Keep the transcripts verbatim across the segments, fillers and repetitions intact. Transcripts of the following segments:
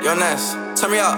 Yo, Ness, turn me up.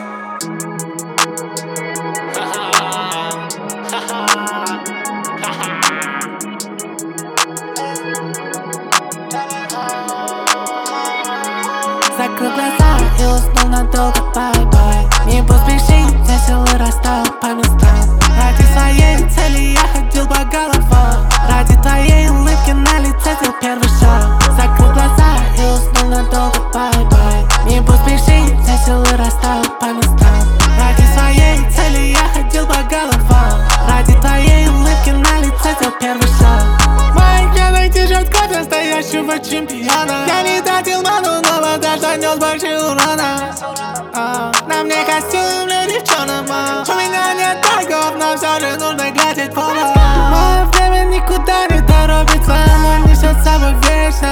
Закрыл глаза и уснул надолго, бай-бай. Не поспеши, весело расстал по местам. Ради своей цели я ходил по головам. Ради твоей улыбки на лице сделал первый шаг. Закрыл глаза и уснул надолго, бай-бай. Не поспеши, весело расстал по местам. Ради своей цели я ходил по головам. Ради твоей улыбки на лице сделал первый шаг. Мои гены держат код настоящего чемпиона. Я не дадил ману, но вода нес больше урона. а, На мне костюм для девчонок. У меня нет торгов, но все же нужно глядеть в пол. Мое время никуда не торопится, оно несет с собой вечность.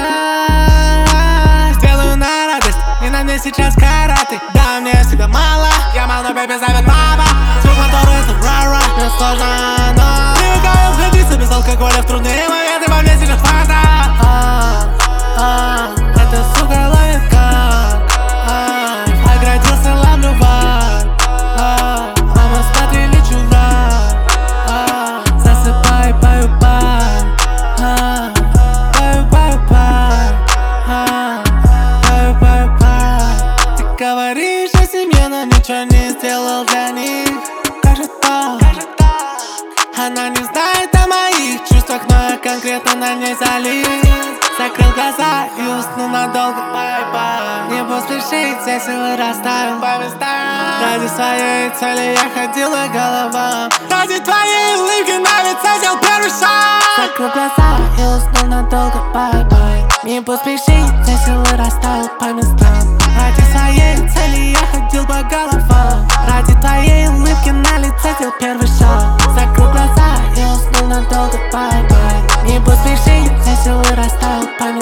Сделаю на радость, и на мне сейчас караты. Да, мне всегда мало, я мало, но бэби зовет мама. Звук мотора это ра-ра, мне сложно, но привыкаю обходиться без алкоголя в трудные моменты, во мне сейчас фаза. а, а, Эта сука ловит как а, оградился, ловлю вар. а, Мама, смотри, лечу рад. а, Засыпай, пою пар. а, Пою, пою пар. а, Пою, пою пар. Ты говоришь о семье, но ничего не сделал для них. Как же так? Она не знает о моих чувствах, но я конкретно на ней залит. Закрыл глаза и уснул надолго, бай-бай. Не поспеши, все силы расставил по местам. Ради своей цели я ходил по головам. Ради твоей улыбки на лице сделал первый шаг. Закрыл глаза и уснул надолго, бай-бай. Не поспеши, все силы расставил по местам. Ради своей цели я ходил по головам. Ради твоей улыбки на лице сделал первый шаг. Закрыл глаза и уснул надолго, бай-бай. Не поспеши, все силы расставил по местам.